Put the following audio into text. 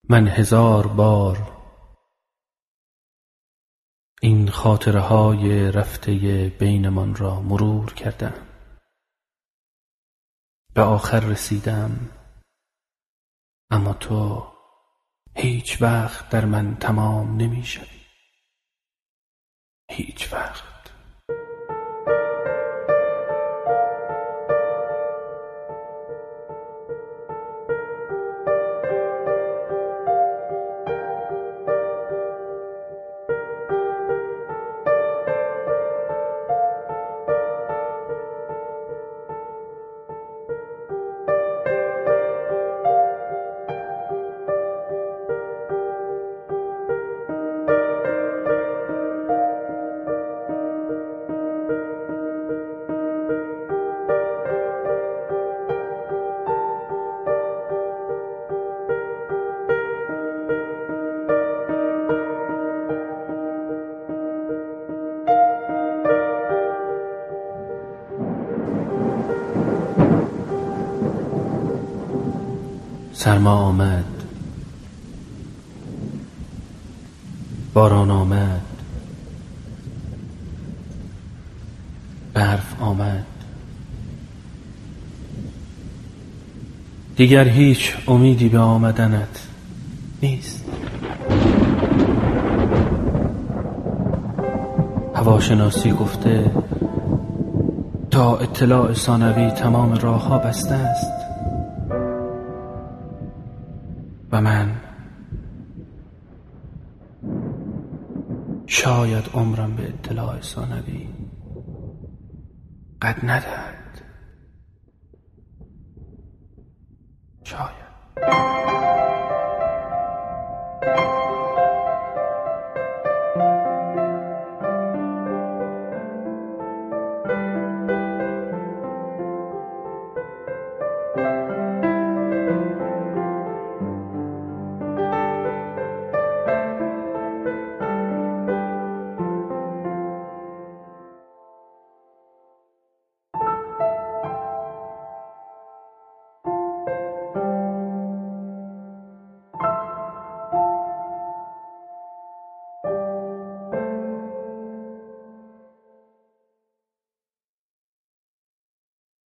من 1000 بار این خاطره های رفته بینمان را مرور کردم. به آخر رسیدم، اما تو هیچ وقت در من تمام نمی شوی. هیچ وقت. سرما آمد، باران آمد، برف آمد. دیگر هیچ امیدی به آمدنت نیست. هواشناسی گفته تا اطلاع ثانوی تمام راه‌ها بسته است و من شاید عمرم به اطلاع ثانوی قد ندهد.